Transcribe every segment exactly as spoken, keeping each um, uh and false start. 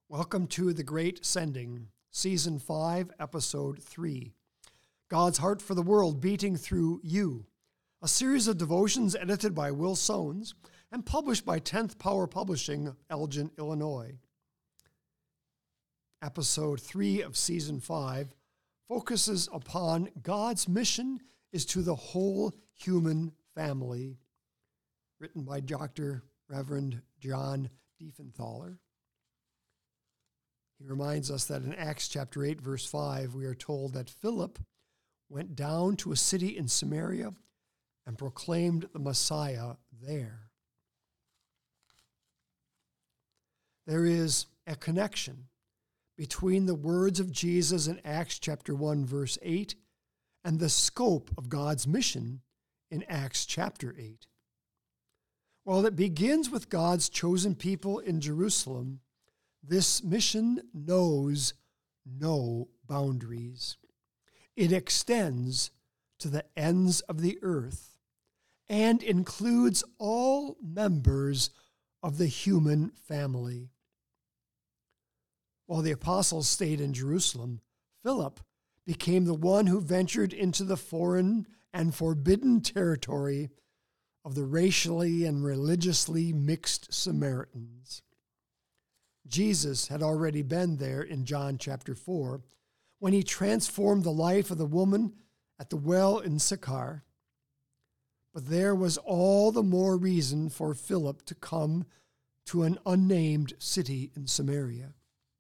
Welcome to The Great Sending, Season five, Episode three. God's Heart for the World Beating Through You, a series of devotions edited by Will Soanes and published by tenth Power Publishing, Elgin, Illinois. Episode three of Season five focuses upon God's mission is to the whole human family, written by Doctor Reverend John Diefenthaler. He reminds us that in Acts chapter eight, verse five, we are told that Philip went down to a city in Samaria and proclaimed the Messiah there. There is a connection between the words of Jesus in Acts chapter one, verse eight, and the scope of God's mission in Acts chapter eight. While it begins with God's chosen people in Jerusalem, this mission knows no boundaries. It extends to the ends of the earth and includes all members of the human family. While the apostles stayed in Jerusalem, Philip became the one who ventured into the foreign and forbidden territory of the racially and religiously mixed Samaritans. Jesus had already been there in John chapter four when he transformed the life of the woman at the well in Sychar. But there was all the more reason for Philip to come to an unnamed city in Samaria.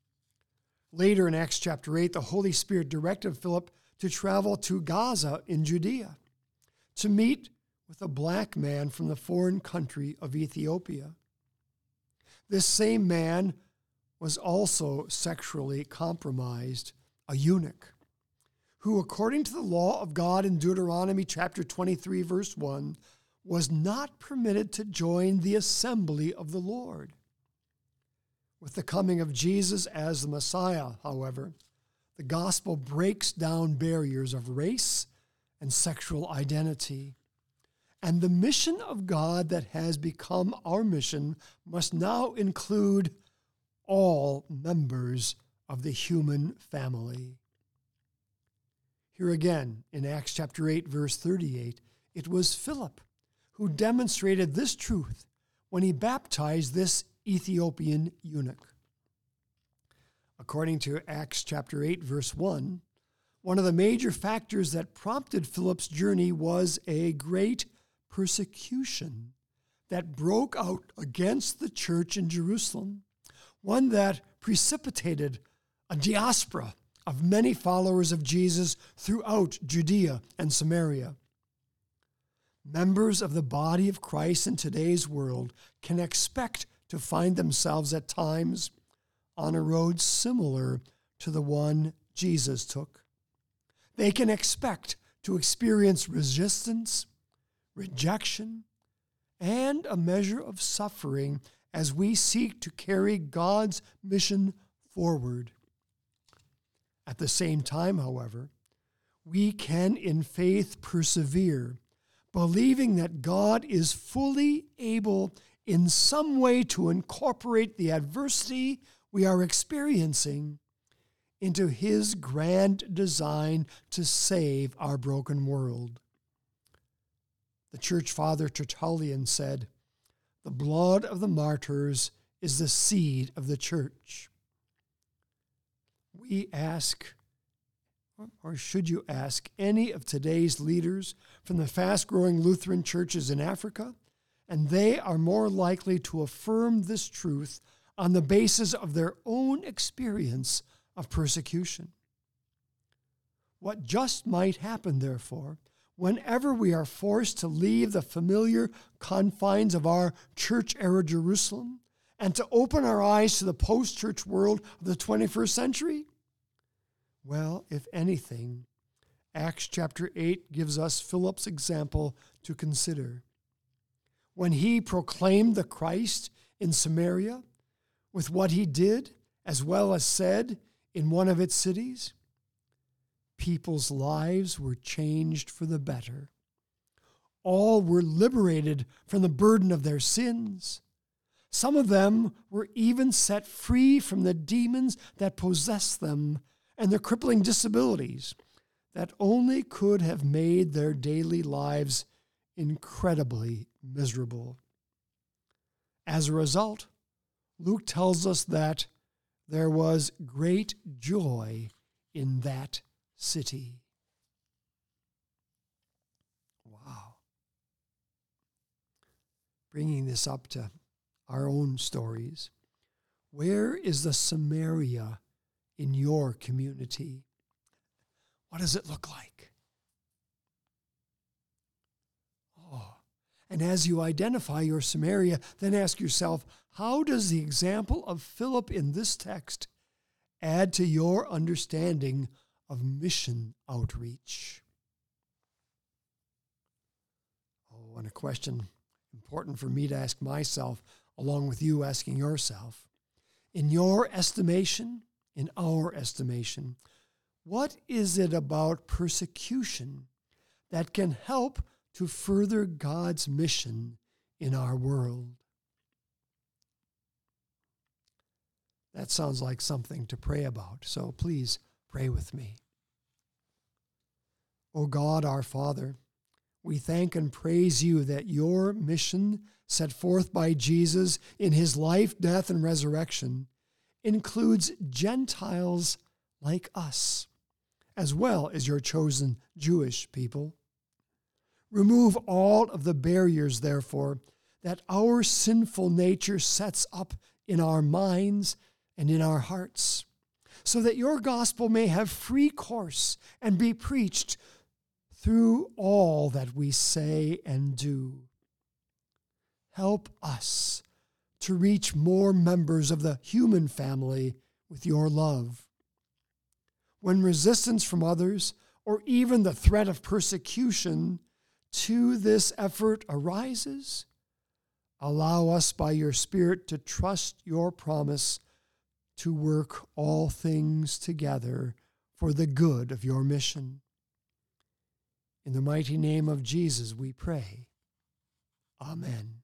Later in Acts chapter eight, the Holy Spirit directed Philip to travel to Gaza in Judea to meet with a black man from the foreign country of Ethiopia. This same man was also sexually compromised, a eunuch, who, according to the law of God in Deuteronomy chapter twenty-three, verse one, was not permitted to join the assembly of the Lord. With the coming of Jesus as the Messiah, however, the gospel breaks down barriers of race and sexual identity. And the mission of God that has become our mission must now include all members of the human family. Here again, in Acts chapter eight, verse thirty-eight, it was Philip who demonstrated this truth when he baptized this Ethiopian eunuch. According to Acts chapter eight, verse one, one of the major factors that prompted Philip's journey was a great persecution that broke out against the church in Jerusalem, one that precipitated a diaspora of many followers of Jesus throughout Judea and Samaria. Members of the body of Christ in today's world can expect to find themselves at times on a road similar to the one Jesus took. They can expect to experience resistance, rejection, and a measure of suffering as we seek to carry God's mission forward. At the same time, however, we can in faith persevere, believing that God is fully able in some way to incorporate the adversity we are experiencing into his grand design to save our broken world. The church father Tertullian said, "The blood of the martyrs is the seed of the church." We ask, or should you ask, any of today's leaders from the fast-growing Lutheran churches in Africa, and they are more likely to affirm this truth on the basis of their own experience of persecution. What just might happen, therefore, whenever we are forced to leave the familiar confines of our church-era Jerusalem and to open our eyes to the post-church world of the twenty-first century? Well, if anything, Acts chapter eight gives us Philip's example to consider. When he proclaimed the Christ in Samaria, with what he did as well as said in one of its cities, people's lives were changed for the better. All were liberated from the burden of their sins. Some of them were even set free from the demons that possessed them and the crippling disabilities that only could have made their daily lives incredibly miserable. As a result, Luke tells us that there was great joy in that city. Wow. Bringing this up to our own stories. Where is the Samaria in your community? What does it look like? Oh, and as you identify your Samaria, then ask yourself, how does the example of Philip in this text add to your understanding of mission outreach? Oh, and a question important for me to ask myself, along with you asking yourself. In your estimation, in our estimation, what is it about persecution that can help to further God's mission in our world? That sounds like something to pray about, so please pray with me. O God, our Father, we thank and praise you that your mission set forth by Jesus in his life, death, and resurrection includes Gentiles like us, as well as your chosen Jewish people. Remove all of the barriers, therefore, that our sinful nature sets up in our minds and in our hearts, so that your gospel may have free course and be preached through all that we say and do. Help us to reach more members of the human family with your love. When resistance from others, or even the threat of persecution to this effort arises, allow us by your Spirit to trust your promise to work all things together for the good of your mission. In the mighty name of Jesus we pray. Amen.